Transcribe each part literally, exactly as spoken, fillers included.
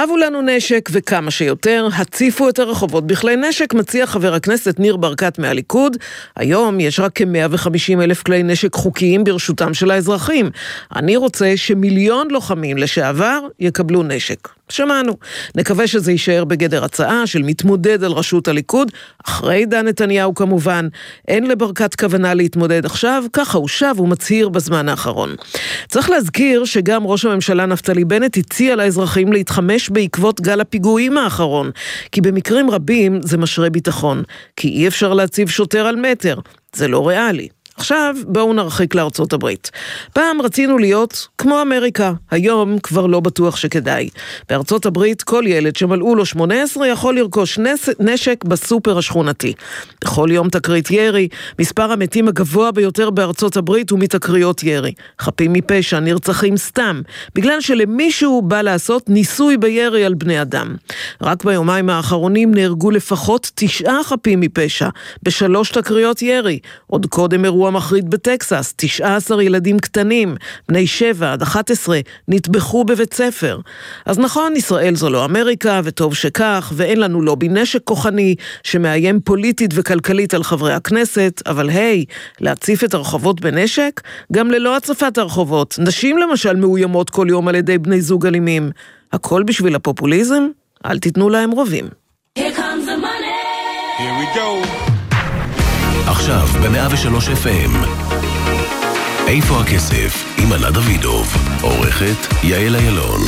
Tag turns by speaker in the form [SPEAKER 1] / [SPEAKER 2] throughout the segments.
[SPEAKER 1] הבו לנו נשק וכמה שיותר, הציפו את הרחובות בכלי נשק, מציע חבר הכנסת ניר ברקת מהליכוד. היום יש רק כ-מאה וחמישים אלף כלי נשק חוקיים ברשותם של האזרחים. אני רוצה שמיליון לוחמים לשעבר יקבלו נשק. שמענו. נקווה שזה יישאר בגדר הצעה של מתמודד על ראשות הליכוד, אחרי דן נתניהו כמובן. אין לברקת כוונה להתמודד עכשיו, ככה הוא שב ומצהיר בזמן האחרון. צריך להזכיר שגם ראש הממשלה נפתלי בנט הציע לאזרחים להתחמש בעקבות גל הפיגועים האחרון, כי במקרים רבים זה משרה ביטחון, כי אי אפשר להציב שוטר על מטר, זה לא ריאלי. עכשיו בואו נרחיק לארצות הברית. פעם רצינו להיות כמו אמריקה, היום כבר לא בטוח שכדאי. בארצות הברית כל ילד שמלאו לו שמונה עשרה יכול לרכוש נשק בסופר השכונתי. בכל יום תקרית ירי, מספר המתים הגבוה ביותר בארצות הברית הוא מתקריות ירי. חפים מפשע נרצחים סתם, בגלל שלמישהו בא לעשות ניסוי בירי על בני אדם. רק ביומיים האחרונים נהרגו לפחות תשעה חפים מפשע, בשלוש תקריות ירי. עוד קודם אירוע מחריד בטקסס, תשעה עשר ילדים קטנים, בני שבע עד אחת עשרה, נטבחו בבית ספר. אז נכון, ישראל זו לא אמריקה, וטוב שכך, ואין לנו לובי נשק כוחני, שמאיים פוליטית וכלכלית על חברי הכנסת, אבל היי, להציף את הרחובות בנשק? גם ללא הצפת הרחובות. נשים למשל מאוימות כל יום על ידי בני זוג אלימים. הכל בשביל הפופוליזם? אל תיתנו להם רובים.
[SPEAKER 2] Here comes the money.
[SPEAKER 3] Here we go.
[SPEAKER 4] עכשיו ב-מאה ושלוש אף אם. איפה הכסף? עם ענת דוידוב. עורכת יעל איילון.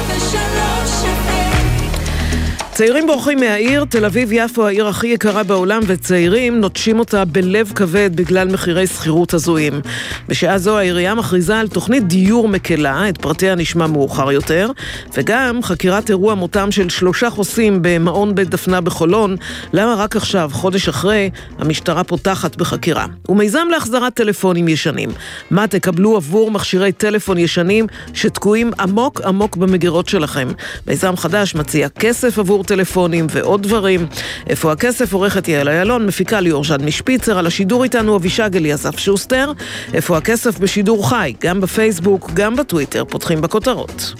[SPEAKER 1] צעירים בורחים מהעיר, תל אביב יפו העיר הכי יקרה בעולם, וצעירים נוטשים אותה בלב כבד בגלל מחירי שכירות הזויים. בשעה זו העירייה מכריזה על תוכנית דיור מקלה, את פרטיה נשמע מאוחר יותר, וגם חקירת אירוע מותם של שלושה חוסים במעון בית דפנה בחולון. למה רק עכשיו, חודש אחרי, המשטרה פותחת בחקירה. ומיזם להחזרת טלפונים ישנים. מה תקבלו עבור מכשירי טלפון ישנים שתקועים עמוק עמוק במגירות שלכם? מיזם חדש מציע כסף עבור טלפונים ועוד דברים. איפה הכסף? עורכת יעל איילון, מפיקה ליאור ז'אן משפיצר, על השידור איתנו אבישג אליאסף שוסטר. איפה הכסף? בשידור חי, גם בפייסבוק, גם בטוויטר. פותחים בכותרות.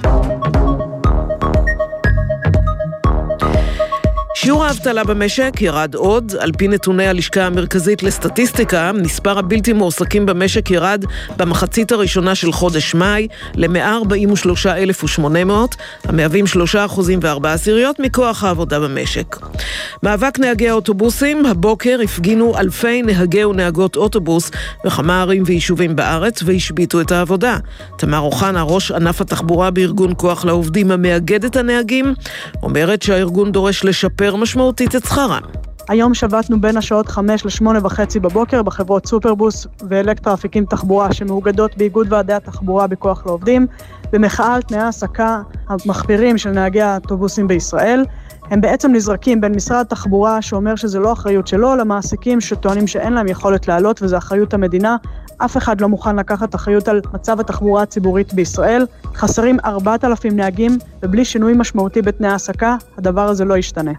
[SPEAKER 1] שיעור האבטלה במשק ירד עוד. על פי נתוני הלשכה המרכזית לסטטיסטיקה, מספר הבלתי מועסקים במשק ירד במחצית הראשונה של חודש מאי ל-מאה ארבעים ושלושה אלף ושמונה מאות, המהווים שלושה אחוזים וארבע עשיריות מכוח העבודה במשק. מאבק נהגי האוטובוסים, הבוקר הפגינו אלפי נהגי ונהגות אוטובוס בכמה ערים ויישובים בארץ והשביתו את העבודה. תמר אוחנה, ראש ענף התחבורה בארגון כוח לעובדים המאגד את הנהגים, אומרת שהארגון דורש לשפר משמעותית את שכרם.
[SPEAKER 5] היום שבתנו בין השעות חמש לשמונה וחצי בבוקר בחברות סופרבוס ואלקטרה אפיקים תחבורה שמאוגדות באיגוד ועדי התחבורה בכוח לעובדים, במחאה על תנאי העסקה המחפירים של נהגי האוטובוסים בישראל. הם בעצם נזרקים בין משרד התחבורה שאומר שזה לא אחריות שלו, למעסיקים שטוענים שאין להם יכולת לעלות וזה אחריות המדינה. אף אחד לא מוכן לקחת אחריות על מצב התחבורה הציבורית בישראל. חסרים ארבעת אלפים נהגים, ובלי שינוי משמעותי בתנאי העסקה, הדבר הזה לא ישתנה.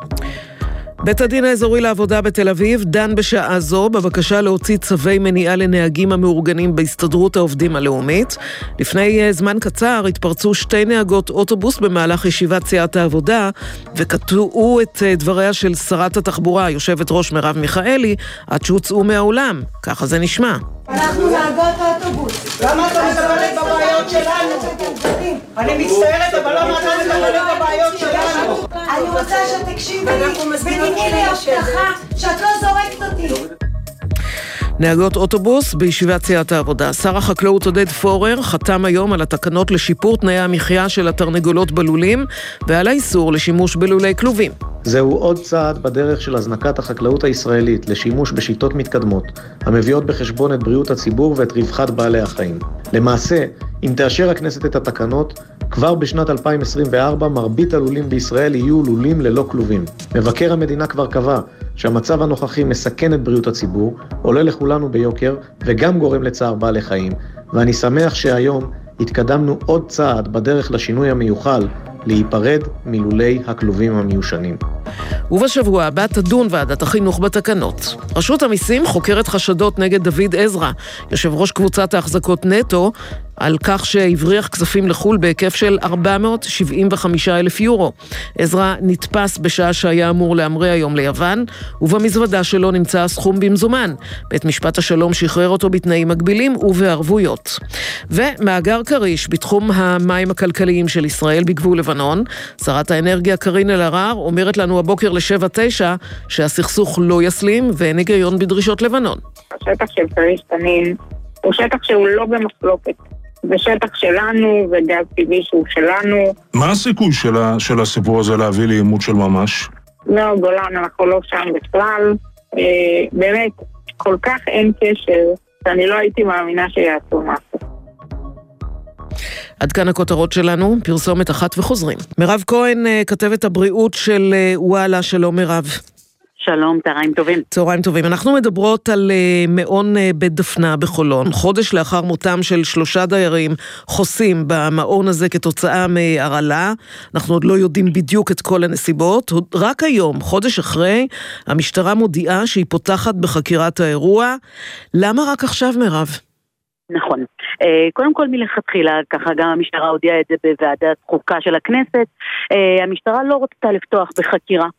[SPEAKER 1] בית הדין האזורי לעבודה בתל אביב דן בשעה זו בבקשה להוציא צווי מניעה לנהגים המאורגנים בהסתדרות העובדים הלאומית. לפני זמן קצר התפרצו שתי נהגות אוטובוס במהלך ישיבת סיעת העבודה, וקטעו את דבריה של שרת התחבורה, יושבת ראש מרב מיכאלי, עד שהוצאו מהאולם. ככה זה נשמע.
[SPEAKER 6] אנחנו נהגות אוטובוס. למה אתה מטפלת בבעיות שלנו? אני מצטערת, אבל למה אתה מטפלת בבעיות שלנו? אני רוצה שתקשיבי ותתני לי הבטחה שאת לא זורקת אותי.
[SPEAKER 1] נהגות אוטובוס בישיבת סיעת העבודה. שר החקלאות עודד פורר חתם היום על התקנות לשיפור תנאי המחיה של התרנגולות בלולים ועל האיסור לשימוש בלולי כלובים.
[SPEAKER 7] זהו עוד צעד בדרך של הזנקת החקלאות הישראלית לשימוש בשיטות מתקדמות, המביאות בחשבון את בריאות הציבור ואת רווחת בעלי החיים. למעשה, אם תאשר הכנסת את התקנות, כבר בשנת אלפיים עשרים וארבע מרבית הלולים בישראל יהיו לולים ללא כלובים. מבקר המדינה כבר קבע שהמצב הנוכחי מסכן את בריאות הציבור, עולה לכולנו ביוקר וגם גורם לצער בעלי חיים, ואני שמח שהיום התקדמנו עוד צעד בדרך לשינוי המיוחל להיפרד מלולי הכלובים המיושנים.
[SPEAKER 1] ובשבוע הבא תדון ועדת החינוך בתקנות. רשות המיסים חוקרת חשדות נגד דוד עזרא, יושב ראש קבוצת ההחזקות נטו, על כך שהבריח כספים לחול בהיקף של ארבע מאות שבעים וחמישה אלף יורו. עזרא נתפס בשעה שהיה אמור להמריא היום ליוון, ובמזוודה שלו נמצא הסכום במזומן. בית משפט השלום שחרר אותו בתנאים מגבילים ובערבויות. ומאגר קריש בתחום המים הכלכליים של ישראל בגבול לבנון, שרת האנרגיה קארין אלהרר אומרת לנו הבוקר לשבע תשע שהסכסוך לא יסלים ואין היגיון בדרישות לבנון.
[SPEAKER 3] השטח של כריש תנין הוא שטח שהוא לא במחלוקת. זה שטח שלנו וגז טבעי שהוא שלנו.
[SPEAKER 8] מה הסיכוי של, ה, של הסיפור הזה להביא לעימות של ממש?
[SPEAKER 3] לא, גולן, אנחנו לא שם בכלל. אה, באמת, כל כך אין קשר שאני לא הייתי מאמינה שיעשו משהו.
[SPEAKER 1] עד כאן הכותרות שלנו, פרסומת אחת וחוזרים. מירב כהן, כתבת הבריאות של וואלה, שלום מירב.
[SPEAKER 9] שלום, צהריים טובים.
[SPEAKER 1] צהריים טובים. אנחנו מדברות על מעון בית דפנה בחולון, חודש לאחר מותם של שלושה דיירים חוסים במעון הזה כתוצאה מהרעלה. אנחנו עוד לא יודעים בדיוק את כל הנסיבות. רק היום, חודש אחרי, המשטרה מודיעה שהיא פותחת בחקירת האירוע. למה רק עכשיו, מירב?
[SPEAKER 9] נכון. קודם כל מלכתחילה, ככה גם המשטרה הודיעה את זה בוועדת חוקה של הכנסת, המשטרה לא רצתה לפתוח בחקירה,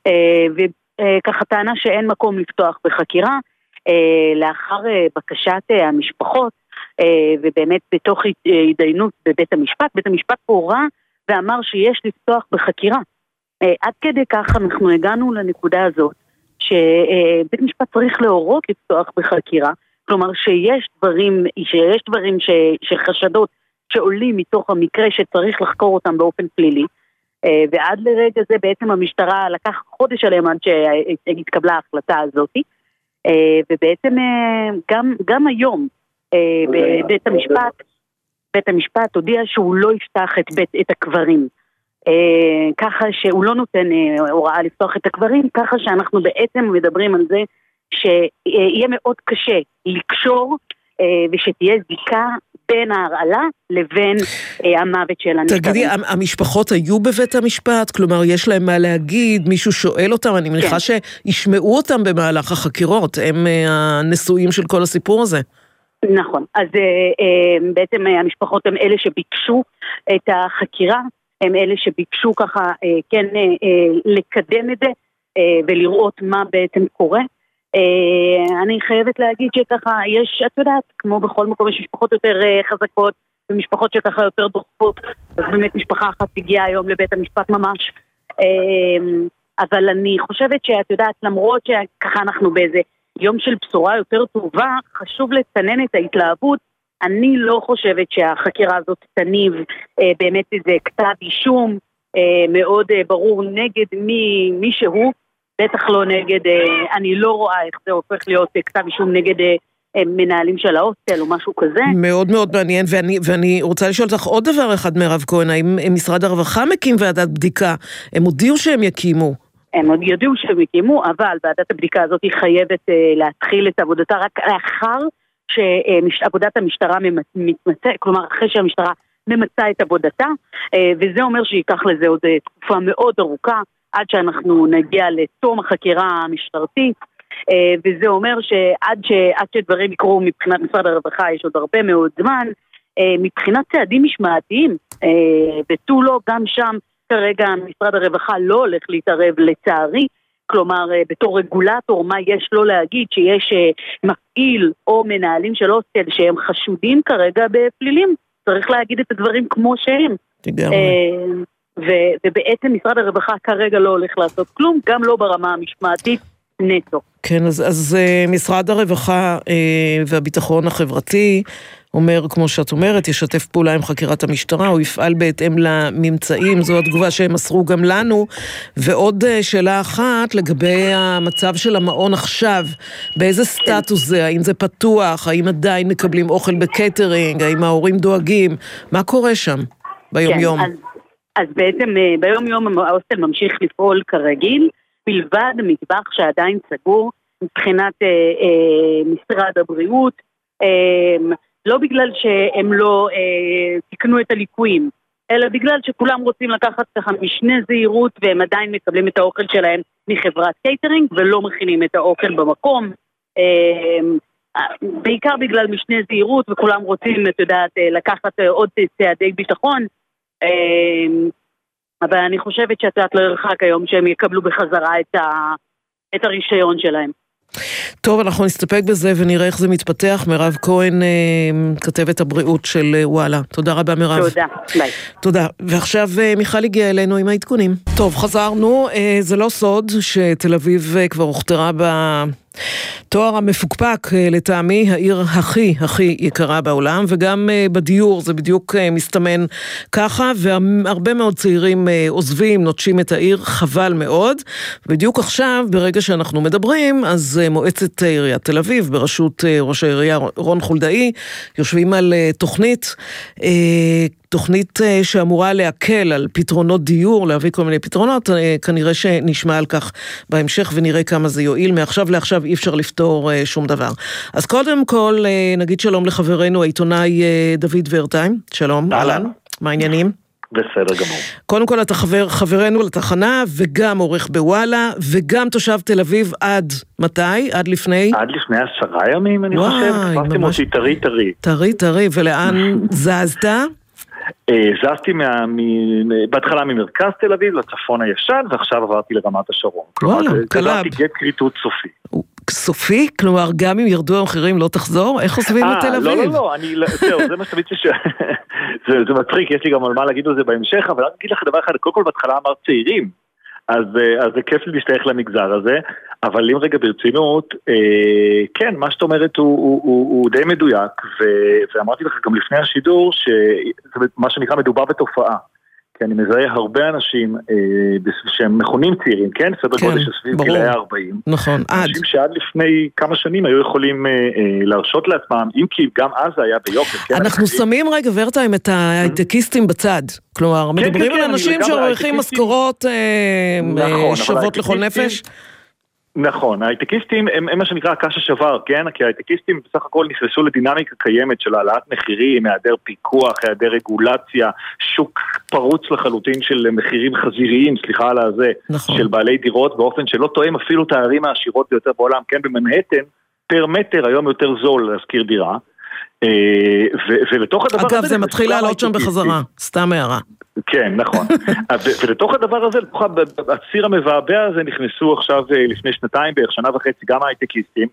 [SPEAKER 9] וככה טענה שאין מקום לפתוח בחקירה, לאחר בקשת המשפחות, ובאמת בתוך התדיינות בבית המשפט, בית המשפט הורה ואמר שיש לפתוח בחקירה. עד כדי כך אנחנו הגענו לנקודה הזאת, שבית משפט צריך להורות לפתוח בחקירה, כלומר שיש דברים, שיש דברים ש, שחשדות שעולים מתוך המקרה שצריך לחקור אותם באופן פלילי, ועד לרגע זה בעצם המשטרה לקח חודש עליהם עד שהתקבלה ההחלטה הזאת, ובעצם גם, גם היום בבית המשפט, בית המשפט הודיע שהוא לא יפתח את, בית, את הקברים, ככה שהוא לא נותן הוראה לפתוח את הקברים, ככה שאנחנו בעצם מדברים על זה, שיהיה מאוד קשה לקשור ושתהיה זיקה בין ההרעלה לבין המוות של הנפטרים.
[SPEAKER 1] תגידי, המשפחות היו בבית המשפט? כלומר, יש להם מה להגיד? מישהו שואל אותם? אני מניחה שישמעו אותם במהלך החקירות. הם הנשואים של כל הסיפור הזה.
[SPEAKER 9] נכון. אז בעצם המשפחות הם אלה שביקשו את החקירה, הם אלה שביקשו ככה, כן, לקדם את זה ולראות מה בעצם קורה. אני חייבת להגיד שככה יש, את יודעת, כמו בכל מקום יש משפחות יותר חזקות ומשפחות שככה יותר דוחפות, אז באמת משפחה אחת הגיעה היום לבית המשפט ממש, אבל אני חושבת שאת יודעת, למרות שככה אנחנו באיזה יום של בשורה יותר טובה, חשוב לצנן את ההתלהבות. אני לא חושבת שהחקירה הזאת תניב באמת איזה כתב אישום מאוד ברור נגד מי, מי שהוא, בטח לא נגד, אני לא רואה איך זה הופך להיות כתב אישום נגד מנהלים של ההוסטל או משהו כזה.
[SPEAKER 1] מאוד מאוד מעניין, ואני, ואני רוצה לשאול אותך עוד דבר אחד, מירב כהן, האם משרד הרווחה מקים ועדת בדיקה? הם הודיעו שהם יקימו.
[SPEAKER 9] הם עוד יודעו שהם יקימו, אבל ועדת הבדיקה הזאת היא חייבת להתחיל את עבודתה רק לאחר שעבודת המשטרה מתמצא, כלומר אחרי שהמשטרה ממצא את עבודתה, וזה אומר שייקח לזה עוד תקופה מאוד ארוכה, עד שאנחנו נגיע לתום החקירה המשטרתית, וזה אומר שעד ש, עד שדברים יקרו מבחינת משרד הרווחה יש עוד הרבה מאוד זמן, מבחינת צעדים משמעתיים, ותו לא, גם שם כרגע משרד הרווחה לא הולך להתערב לצערי, כלומר בתור רגולטור מה יש לו להגיד שיש מפעיל או מנהלים של הוסטל שהם חשודים כרגע בפלילים, צריך להגיד את הדברים כמו שהם.
[SPEAKER 1] תגמרי.
[SPEAKER 9] ו- ובעצם משרד הרווחה כרגע לא הולך לעשות כלום, גם לא ברמה המשמעתית נטו.
[SPEAKER 1] כן, אז, אז משרד הרווחה והביטחון החברתי אומר, כמו שאת אומרת, ישתף פעולה עם חקירת המשטרה, הוא יפעל בהתאם לממצאים, זו התגובה שהם מסרו גם לנו. ועוד שאלה אחת לגבי המצב של המעון עכשיו, באיזה סטטוס זה, האם זה פתוח, האם עדיין מקבלים אוכל בקייטרינג, האם ההורים דואגים, מה קורה שם ביום יום?
[SPEAKER 9] אז, אז בעצם ביום יום ההוסטל ממשיך לפעול כרגיל, בלבד מטבח שעדיין סגור מבחינת אה, אה, משרד הבריאות, אה, לא בגלל שהם לא אה, תקנו את הליקויים, אלא בגלל שכולם רוצים לקחת ככה משנה זהירות, והם עדיין מקבלים את האוכל שלהם מחברת קייטרינג, ולא מכינים את האוכל במקום. אה, בעיקר בגלל משנה זהירות, וכולם רוצים, את יודעת, לקחת עוד צעדי ביטחון, אבל אני חושבת שאת יודעת לא ירחק היום שהם יקבלו בחזרה את, ה, את הרישיון שלהם.
[SPEAKER 1] טוב, אנחנו נסתפק בזה ונראה איך זה מתפתח. מירב כהן, כתבת הבריאות של וואלה. תודה רבה מירב.
[SPEAKER 9] תודה, ביי.
[SPEAKER 1] תודה. ועכשיו מיכל הגיע אלינו עם העדכונים. טוב, חזרנו. זה לא סוד שתל אביב כבר הוכתרה בתואר המפוקפק, לטעמי העיר הכי הכי יקרה בעולם, וגם בדיור זה בדיוק מסתמן ככה, והרבה מאוד צעירים עוזבים, נוטשים את העיר, חבל מאוד. בדיוק עכשיו, ברגע שאנחנו מדברים, אז מועצת עיריית תל אביב, בראשות ראש העירייה רון חולדאי, יושבים על תוכנית, תוכנית שאמורה להקל על פתרונות דיור, להביא כל מיני פתרונות, כנראה שנשמע על כך בהמשך ונראה כמה זה יועיל. מעכשיו לעכשיו אי אפשר לפתור שום דבר. אז קודם כל, נגיד שלום לחברנו העיתונאי דוד ורטיים. שלום, אהלן. מה העניינים?
[SPEAKER 10] בסדר גמור.
[SPEAKER 1] קודם כל אתה חבר, חברנו לתחנה, וגם עורך בוואלה, וגם תושב תל אביב עד מתי? עד לפני?
[SPEAKER 10] עד לפני עשרה ימים, אני חושב. תפסתם אותי טרי טרי.
[SPEAKER 1] טרי טרי, ולאן זזת?
[SPEAKER 10] זזתי בהתחלה ממרכז תל אביב לצפון הישן, ועכשיו עברתי לרמת השרון.
[SPEAKER 1] וואלה, קלאב.
[SPEAKER 10] עברתי גט כריתות סופי.
[SPEAKER 1] סופי? כלומר, גם אם ירדו המחירים לא תחזור? איך עוזבים לתל אביב?
[SPEAKER 10] לא, לא, לא, אני, זהו, זה מה שתמיד ש... זה מצחיק, יש לי גם על מה להגיד על זה בהמשך, אבל אני אגיד לך דבר אחד, קודם כל בהתחלה אמרת צעירים, אז זה כיף לי להשתייך למגזר הזה, אבל אם רגע ברצינות, כן, מה שאת אומרת הוא די מדויק, ואמרתי לך גם לפני השידור, שמה שנקרא מדובר בתופעה, כי אני מזהה הרבה אנשים שהם מכונים צעירים, כן? סדר גודל שסביב גילאי ארבעים.
[SPEAKER 1] נכון, עד.
[SPEAKER 10] אנשים שעד לפני כמה שנים היו יכולים להרשות לעצמם, אם כי גם אז זה היה ביוקר.
[SPEAKER 1] אנחנו שמים רגע ורטיים את ההייטקיסטים בצד. כלומר, מדברים על אנשים שעורכים משכורות שוות לכל נפש.
[SPEAKER 10] נכון, ההייטקיסטים הם, הם מה שנקרא הקש השבר, כן? כי ההייטקיסטים בסך הכל נכנסו לדינמיקה קיימת של העלאת מחירים, היעדר פיקוח, היעדר רגולציה, שוק פרוץ לחלוטין של מחירים חזיריים, סליחה על הזה, נכון. של בעלי דירות, באופן שלא תואם אפילו את הערים העשירות ביותר בעולם, כן? במנהטן, פר מטר היום יותר זול להזכיר דירה, ולתוך הדבר הזה...
[SPEAKER 1] אגב, זה מתחיל לעלות שם בחזרה, סתם הערה.
[SPEAKER 10] כן, נכון. ולתוך הדבר הזה, הציר המבעבע הזה נכנסו עכשיו לפני שנתיים, בערך שנה וחצי, גם ההייטקיסטים,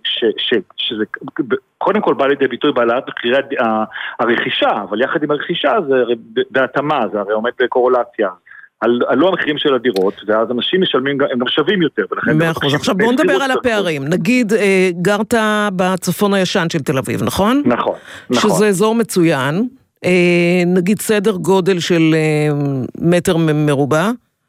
[SPEAKER 10] שזה קודם כל בא לידי ביטוי בעלת מחירי הרכישה, אבל יחד עם הרכישה זה בהתאמה, זה הרי עומד בקורולציה. עלו המחירים של הדירות, ואז אנשים משלמים, הם גם שווים יותר.
[SPEAKER 1] מאה אחוז. עכשיו בואו נדבר על הפערים. נגיד, גרת בצפון הישן של תל אביב, נכון?
[SPEAKER 10] נכון.
[SPEAKER 1] שזה אזור מצוין. נגיד סדר גודל של מטר מרובע.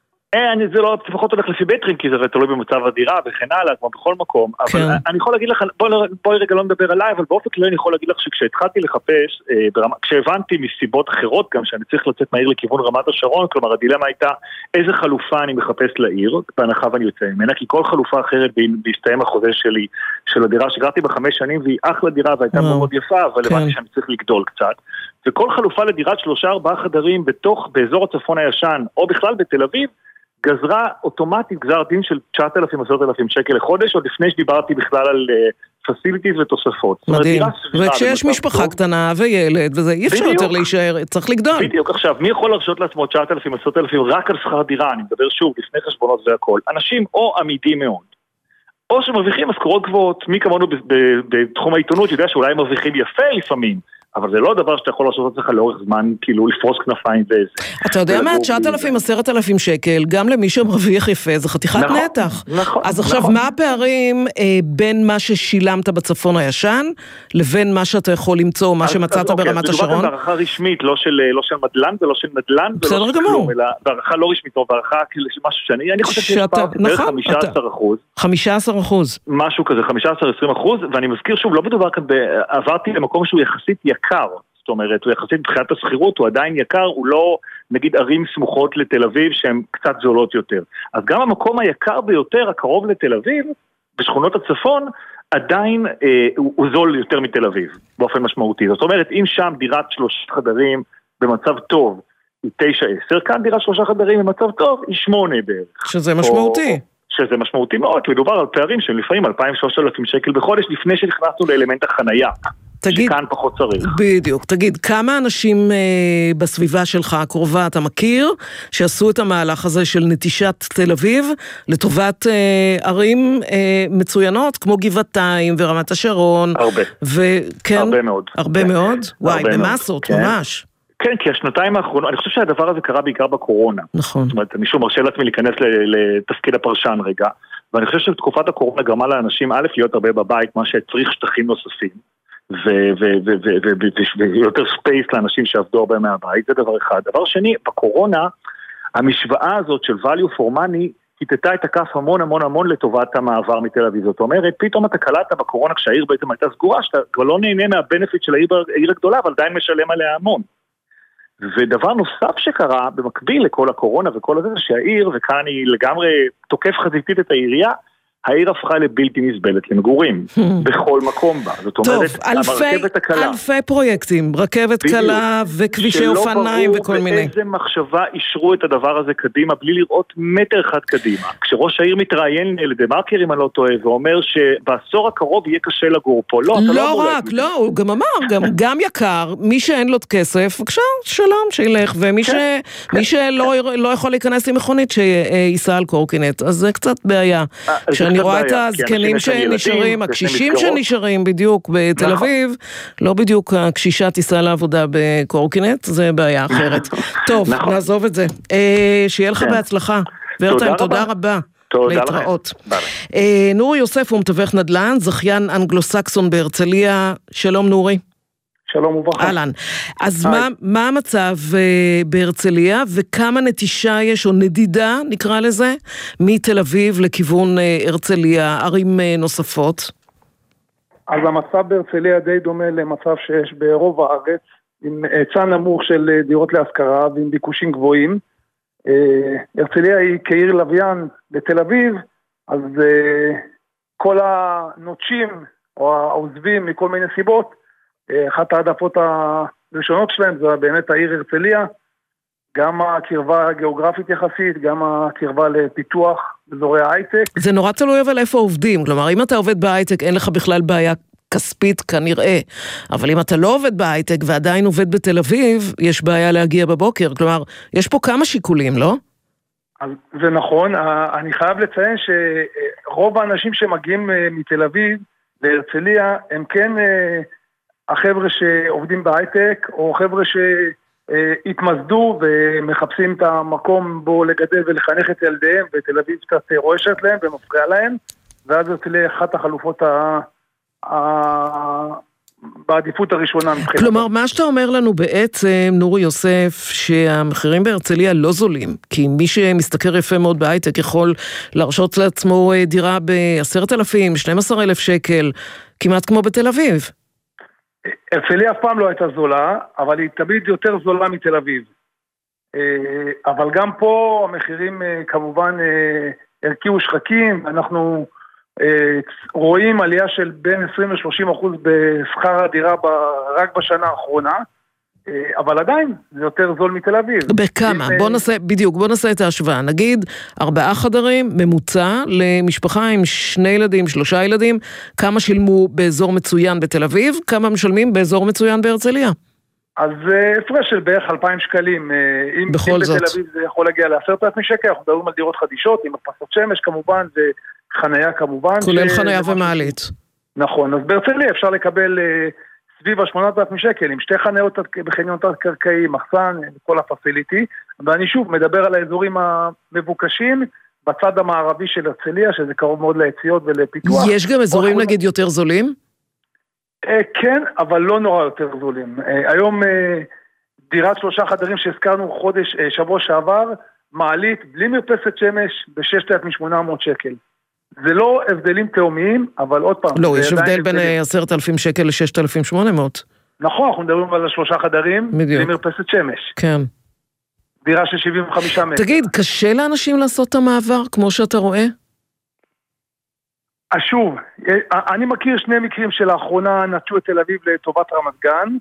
[SPEAKER 10] אני זה לא, לפחות הולך לפי מטרים, כי זה תלוי במצב הדירה וכן הלאה, כמו בכל מקום. אבל אני יכול להגיד לך, בואי רגע לא מדבר עליי, אבל באופן כללי אני יכול להגיד לך שכשהתחלתי לחפש, כשהבנתי מסיבות אחרות גם שאני צריך לצאת מהעיר לכיוון רמת השרון, כלומר הדילמה הייתה איזה חלופה אני מחפש לעיר, בהנחה ואני יוצא ממנה, כי כל חלופה אחרת בהסתיים החוזה שלי, של הדירה שגרתי בחמש שנים, והיא אחלה דירה והייתה מאוד יפה, אבל הבנתי שאני צריך לגדול קצת. וכל חלופה לדירת שלושה ארבעה חדרים בתוך, באזור הצפון הישן, או בכלל בתל אביב, גזרה אוטומטית גזר דין של תשעת אלפים עד עשרת אלפים שקל לחודש, עוד לפני שדיברתי בכלל על פסיליטיז ותוספות.
[SPEAKER 1] מדהים. וכשיש משפחה קטנה וילד, וזה אי אפשר יותר להישאר, צריך לגדול.
[SPEAKER 10] בדיוק, עכשיו, מי יכול להרשות לעצמו תשעת אלפים עד עשרת אלפים רק על שכר דירה? אני מדבר שוב, לפני חשבונות והכל. אנשים או עמידים מאוד, או שמרוויחים משכורות גבוהות, מי כמונו בתחום העיתונות יודע שאולי הם מרוויחים יפה לפעמים, אבל זה לא דבר שאתה יכול לעשות את זה לאורך זמן, כאילו לפרוס כנפיים וזה.
[SPEAKER 1] אתה יודע מה? תשעת אלפים, עשרת אלפים שקל, גם למי שמרוויח יפה, זה חתיכת נתח.
[SPEAKER 10] נכון.
[SPEAKER 1] אז עכשיו, מה הפערים בין מה ששילמת בצפון הישן, לבין מה שאתה יכול למצוא, מה שמצאת ברמת השרון?
[SPEAKER 10] מדובר בהערכה רשמית, לא של מדלן ולא של נדלן,
[SPEAKER 1] בסדר גמור.
[SPEAKER 10] בהערכה לא רשמית, או בהערכה משהו שאני, אני חושב שיש פער בערך חמישה עשר אחוז.
[SPEAKER 1] חמישה עשר אחוז.
[SPEAKER 10] משהו כזה, חמישה עשר עד עשרים אחוז, ואני מזכיר שוב, לא מדובר כאן, עברתי למקום שהוא יחסית יקר, זאת אומרת, הוא יחסית מבחינת הסחירות, הוא עדיין יקר, הוא לא, נגיד, ערים סמוכות לתל אביב, שהן קצת זולות יותר. אז גם המקום היקר ביותר, הקרוב לתל אביב, בשכונות הצפון, עדיין אה, הוא, הוא זול יותר מתל אביב, באופן משמעותי. זאת אומרת, אם שם דירת שלושה חדרים במצב טוב, היא תשע עשר, כאן דירת שלושה חדרים במצב טוב, היא שמונה בערך.
[SPEAKER 1] שזה משמעותי.
[SPEAKER 10] שזה משמעותי מאוד, מדובר על פערים שהם לפעמים אלפיים שלושת אלפים שקל בחודש, לפני שנכנסנו לאלמנט החנייה, תגיד, שכאן פחות צריך.
[SPEAKER 1] בדיוק, תגיד, כמה אנשים אה, בסביבה שלך הקרובה אתה מכיר, שעשו את המהלך הזה של נטישת תל אביב, לטובת אה, ערים אה, מצוינות, כמו גבעתיים ורמת השרון?
[SPEAKER 10] הרבה.
[SPEAKER 1] וכן,
[SPEAKER 10] הרבה מאוד.
[SPEAKER 1] הרבה
[SPEAKER 10] כן.
[SPEAKER 1] מאוד? וואי,
[SPEAKER 10] הרבה
[SPEAKER 1] במסות,
[SPEAKER 10] מאוד.
[SPEAKER 1] ממש.
[SPEAKER 10] כן, כי השנתיים האחרונות, אני חושב שהדבר הזה קרה בעיקר בקורונה.
[SPEAKER 1] נכון.
[SPEAKER 10] זאת אומרת, אני שוב מרשה לעצמי להיכנס לתפקיד הפרשן רגע, ואני חושב שתקופת הקורונה גרמה לאנשים א' להיות הרבה בבית, מה שצריך שטחים נוספים, ויותר ספייס לאנשים שעבדו הרבה מהבית, זה דבר אחד. דבר שני, בקורונה, המשוואה הזאת של value for money, היטטה את הכף המון המון המון לטובת המעבר מתל אביב. זאת אומרת, פתאום אתה קלטת בקורונה, כשהעיר בעצם הייתה סגורה, שאתה כבר לא נהנה מהבנפיט של העיר הגדולה, אבל עדיין משלם עליה המון. ודבר נוסף שקרה, במקביל לכל הקורונה וכל הזה, שהעיר, וכאן אני לגמרי תוקף חזיתית את העירייה, העיר הפכה לבלתי נסבלת למגורים, בכל מקום בה. זאת אומרת, הרכבת הקלה.
[SPEAKER 1] אלפי פרויקטים, רכבת קלה וכבישי אופניים וכל מיני.
[SPEAKER 10] באיזה מחשבה אישרו את הדבר הזה קדימה, בלי לראות מטר אחד קדימה. כשראש העיר מתראיין לדמרקר, אם אני לא טועה, ואומר שבעשור הקרוב יהיה קשה לגור פה. לא, אתה לא
[SPEAKER 1] רק, לא, הוא גם אמר, גם יקר, מי שאין לו כסף, בבקשה, שלום, שילך, ומי שלא יכול להיכנס עם מכונית, שייסע על קורקינט. אז זה קצת בעיה. אני רואה את הזקנים שנשארים, הקשישים שנשארים בדיוק בתל אביב, לא בדיוק הקשישה תיסע לעבודה בקורקינט, זה בעיה אחרת. טוב, נעזוב את זה. שיהיה לך בהצלחה. ורטיים, תודה רבה. להתראות. נורי יוסף הוא מתווך נדל"ן, זכיין אנגלו-סקסון בהרצליה. שלום נורי.
[SPEAKER 11] שלום וברכה.
[SPEAKER 1] אהלן. אז מה, מה המצב uh, בהרצליה, וכמה נטישה יש, או נדידה, נקרא לזה, מתל אביב לכיוון uh, הרצליה, ערים uh, נוספות?
[SPEAKER 11] אז המצב בהרצליה די דומה למצב שיש ברוב הארץ, עם היצע נמוך של דירות להשכרה, ועם ביקושים גבוהים. Uh, הרצליה היא כעיר לוויין לתל אביב, אז uh, כל הנוטשים, או העוזבים מכל מיני סיבות, אחת העדפות הראשונות שלהם זה באמת העיר הרצליה, גם הקרבה הגיאוגרפית יחסית, גם הקרבה לפיתוח באזורי ההייטק.
[SPEAKER 1] זה נורא תלוי אבל איפה עובדים, כלומר אם אתה עובד בהייטק אין לך בכלל בעיה כספית כנראה, אבל אם אתה לא עובד בהייטק ועדיין עובד בתל אביב, יש בעיה להגיע בבוקר, כלומר יש פה כמה שיקולים, לא?
[SPEAKER 11] אז זה נכון, אני חייב לציין שרוב האנשים שמגיעים מתל אביב להרצליה הם כן החבר'ה שעובדים בהייטק, או חבר'ה שהתמסדו ומחפשים את המקום בו לגדל ולחנך את ילדיהם, ותל אביב קצת רועשת להם ומפריע להם, ואז זה תהיה אחת החלופות ה... ה... בעדיפות הראשונה מבחינת.
[SPEAKER 1] כלומר, מה שאתה אומר לנו בעצם, נורי יוסף, שהמחירים בהרצליה לא זולים, כי מי שמסתכר יפה מאוד בהייטק יכול להרשות לעצמו דירה ב-עשרת אלפים, שנים עשר אלף שקל, כמעט כמו בתל אביב.
[SPEAKER 11] הרצליה אף פעם לא הייתה זולה, אבל היא תמיד יותר זולה מתל אביב. אבל גם פה המחירים כמובן הרקיעו שחקים, אנחנו רואים עלייה של בין עשרים ל-שלושים אחוז בשכר הדירה רק בשנה האחרונה, אבל עדיין זה יותר זול מתל אביב.
[SPEAKER 1] בכמה? בוא נעשה, בדיוק, בוא נעשה את ההשוואה. נגיד, ארבעה חדרים, ממוצע למשפחה עם שני ילדים, שלושה ילדים, כמה שילמו באזור מצוין בתל אביב, כמה משלמים באזור מצוין בהרצליה?
[SPEAKER 11] אז הפרש של בערך אלפיים שקלים. אם בתל אביב זה יכול להגיע ל-עשרת אלפים שקל, אנחנו מדברים על דירות חדישות, עם הפסות שמש כמובן, וחנייה כמובן.
[SPEAKER 1] כולל חנייה ומעלית.
[SPEAKER 11] נכון, אז בהרצליה אפשר לקבל סביב ה-שמונת אלפים שקל, עם שתי חניות בחניון תת-קרקעי, מחסן, כל הפסיליטי, ואני שוב מדבר על האזורים המבוקשים, בצד המערבי של הרצליה, שזה קרוב מאוד ליציאות ולפיתוח.
[SPEAKER 1] יש גם אזורים נגיד יותר זולים?
[SPEAKER 11] כן, אבל לא נורא יותר זולים. היום דירת שלושה חדרים שהזכרנו חודש, שבוע שעבר, מעלית בלי מרפסת שמש ב-ששת אלפים ושמונה מאות שקל. זה לא הבדלים תאומיים, אבל עוד פעם...
[SPEAKER 1] לא, יש הבדל בין עשרת אלפים שקל ל-ששת אלפים ושמונה מאות.
[SPEAKER 11] נכון, אנחנו מדברים על שלושה חדרים, בלי מרפסת שמש.
[SPEAKER 1] כן.
[SPEAKER 11] דירה של שבעים וחמישה מטר.
[SPEAKER 1] תגיד, קשה לאנשים לעשות את המעבר, כמו שאתה רואה?
[SPEAKER 11] שוב, אני מכיר שני מקרים שלאחרונה נטשו את תל אביב לטובת רמת גן.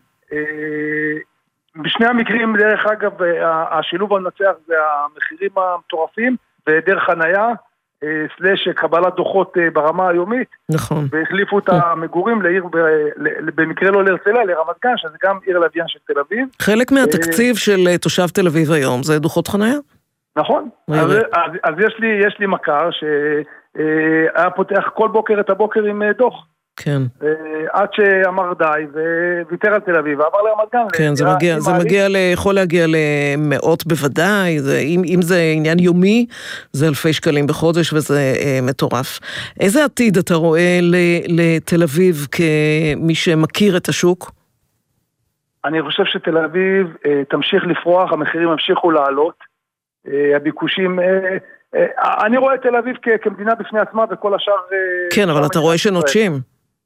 [SPEAKER 11] בשני המקרים, דרך אגב, השילוב הנצח זה המחירים המטורפים, ודרך חנייה, סלש קבלת דוחות ברמה היומית.
[SPEAKER 1] נכון.
[SPEAKER 11] והחליפו את המגורים לעיר, במקרה לא להרצליה, לרמת גן, שזה גם עיר לוויין של תל אביב.
[SPEAKER 1] חלק מהתקציב של תושב תל אביב היום, זה דוחות חניה?
[SPEAKER 11] נכון. אז, אז, אז יש לי, יש לי מכר שהיה פותח כל בוקר את הבוקר עם דוח.
[SPEAKER 1] כן.
[SPEAKER 11] עד שאמר די, וויתר על תל אביב, ועבר לרמת גן.
[SPEAKER 1] כן, זה מגיע, זה מגיע, יכול להגיע למאות בוודאי, זה, אם, אם זה עניין יומי, זה אלפי שקלים בחודש, וזה אה, מטורף. איזה עתיד אתה רואה לתל אביב כמי שמכיר את השוק?
[SPEAKER 11] אני חושב שתל אביב אה, תמשיך לפרוח, המחירים המשיכו לעלות, אה, הביקושים... אה, אה, אני רואה את תל אביב כ- כמדינה בפני עצמה, וכל השאר... אה,
[SPEAKER 1] כן, אבל אתה רואה שנוטשים.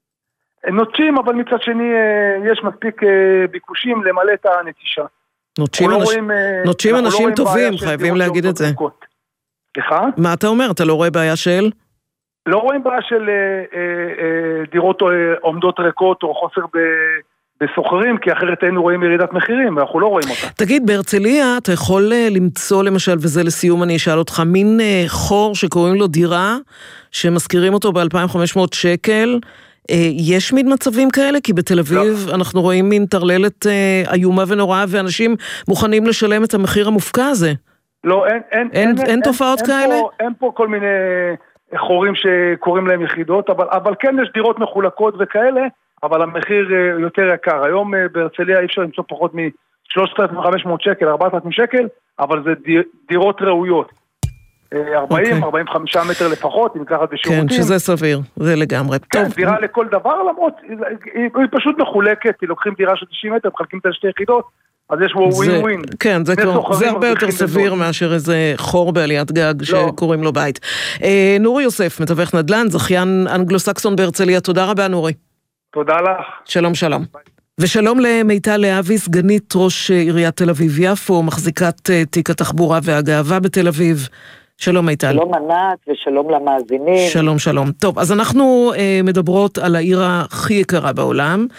[SPEAKER 11] נוטשים, אבל מצד שני יש מספיק ביקושים למלא את הנטישה.
[SPEAKER 1] נוטשים, אנש... רואים, נוטשים אנשים לא טובים, חייבים להגיד את זה.
[SPEAKER 11] סליחה?
[SPEAKER 1] מה אתה אומר? אתה לא רואה בעיה של?
[SPEAKER 11] לא רואים בעיה של אה, אה, דירות אה, עומדות ריקות או חוסר ב... בסוחרים, כי אחרת היינו רואים ירידת מחירים, ואנחנו לא רואים אותה.
[SPEAKER 1] תגיד, בהרצליה אתה יכול למצוא למשל, וזה לסיום אני אשאל אותך, מין חור שקוראים לו דירה, שמזכירים אותו ב-אלפיים וחמש מאות שקל, יש מין מצבים כאלה? כי בתל אביב לא. אנחנו רואים מין תרללת איומה ונוראה, ואנשים מוכנים לשלם את המחיר המופקע הזה.
[SPEAKER 11] לא, אין, אין,
[SPEAKER 1] אין, אין,
[SPEAKER 11] אין,
[SPEAKER 1] אין תופעות
[SPEAKER 11] אין,
[SPEAKER 1] כאלה?
[SPEAKER 11] אין פה, אין פה כל מיני חורים שקוראים להם יחידות, אבל, אבל כן יש דירות מחולקות וכאלה, אבל המחיר יותר יקר. היום בהרצליה אי אפשר למצוא פחות מ-שלושת אלפים וחמש מאות שקל, ארבעת אלפים שקל, אבל זה דירות ראויות. ארבעים, ארבעים וחמישה מטר לפחות, אם ככה בשירותים.
[SPEAKER 1] כן, שזה סביר, זה לגמרי.
[SPEAKER 11] כן, דירה לכל דבר, למרות, היא פשוט מחולקת, היא לוקחים דירה של תשעים מטר, מחלקים את השתי יחידות, אז יש בו ווין ווין.
[SPEAKER 1] כן, זה הרבה יותר סביר מאשר איזה חור בעליית גג שקוראים לו בית. נורי יוסף, מתווך נדל"ן, זכיין אנגלו-סקסון בהרצליה, תודה רבה נורי.
[SPEAKER 11] תודה לך.
[SPEAKER 1] שלום שלום. ושלום למיטל להבי, סגנית ראש עיריית תל אביב-יפו, מחזיקת תיק התחבורה והגאווה בתל אביב. שלום מיטל.
[SPEAKER 12] שלום ענת ושלום למאזינים.
[SPEAKER 1] שלום שלום. טוב, אז אנחנו אה, מדברות על העיר הכי יקרה בעולם,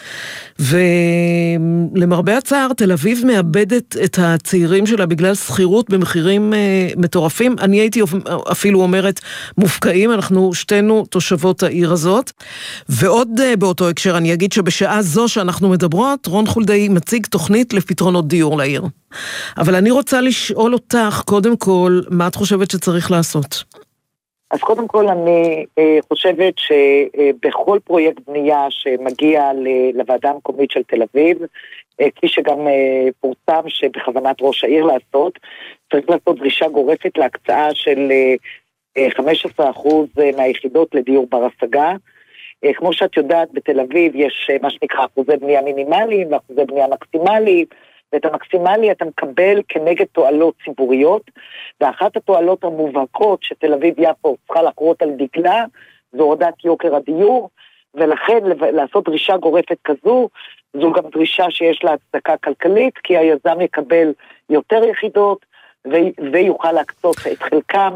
[SPEAKER 1] ולמרבה הצער תל אביב מאבדת את הצעירים שלה בגלל שכירות במחירים אה, מטורפים. אני הייתי אפילו אומרת מופקעים, אנחנו שתינו תושבות העיר הזאת. ועוד אה, באותו הקשר אני אגיד שבשעה זו שאנחנו מדברות, רון חולדאי מציג תוכנית לפתרונות דיור לעיר. אבל אני רוצה לשאול אותך, קודם כל, מה את חושבת שצריך לעשות?
[SPEAKER 12] אז קודם כל אני אה, חושבת שבכל פרויקט בנייה שמגיע לוועדה המקומית של תל אביב, אה, כפי שגם אה, פורסם שבכוונת ראש העיר לעשות, צריך לעשות דרישה גורפת להקצאה של אה, חמישה עשר אחוז מהיחידות לדיור בר השגה. אה, כמו שאת יודעת, בתל אביב יש אה, מה שנקרא אחוזי בנייה מינימליים ואחוזי בנייה מקסימליים, ואת המקסימלי אתה מקבל כנגד תועלות ציבוריות, ואחת התועלות המובהקות שתל אביב-יפו צריכה לחרות על דגלה, זו הורדת יוקר הדיור, ולכן לעשות דרישה גורפת כזו, זו גם דרישה שיש לה הצדקה כלכלית, כי היזם יקבל יותר יחידות, ויוכל להקצות את חלקם,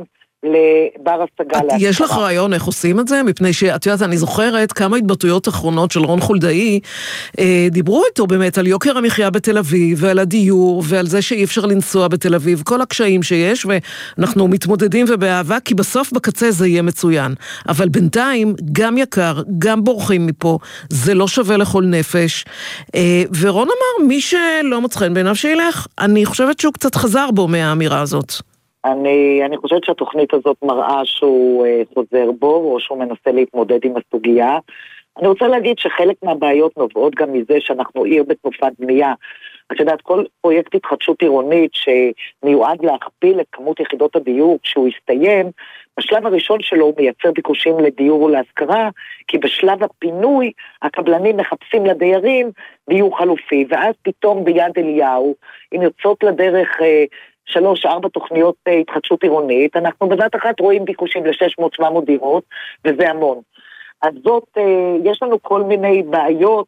[SPEAKER 12] לבר השגה להשכרה.
[SPEAKER 1] יש לך רעיון איך עושים את זה? מפני שאת יודעת, אני זוכרת כמה התבטאויות אחרונות של רון חולדאי, אה, דיברו איתו באמת על יוקר המחיה בתל אביב, ועל הדיור, ועל זה שאי אפשר לנסוע בתל אביב, כל הקשיים שיש, ואנחנו מתמודדים ובאהבה, כי בסוף בקצה זה יהיה מצוין. אבל בינתיים, גם יקר, גם בורחים מפה, זה לא שווה לכל נפש. אה, ורון אמר, מי שלא מצחן בעיניו שילך, אני חושבת שהוא קצת חזר בו מהאמירה הזאת.
[SPEAKER 12] אני, אני חושבת שהתוכנית הזאת מראה שהוא אה, חוזר בו, או שהוא מנסה להתמודד עם הסוגיה. אני רוצה להגיד שחלק מהבעיות נובעות גם מזה שאנחנו עיר בתנופת בנייה. את יודעת, כל פרויקט התחדשות עירונית שמיועד להכפיל את כמות יחידות הדיור כשהוא יסתיים, בשלב הראשון שלו הוא מייצר ביקושים לדיור ולהשכרה, כי בשלב הפינוי הקבלנים מחפשים לדיירים דיור חלופי, ואז פתאום ביד אליהו, אם יוצאות לדרך... אה, שלוש, ארבע תוכניות התחדשות עירונית, אנחנו בבת אחת רואים ביקושים ל-שש מאות שבע מאות דירות, וזה המון. אז זאת, יש לנו כל מיני בעיות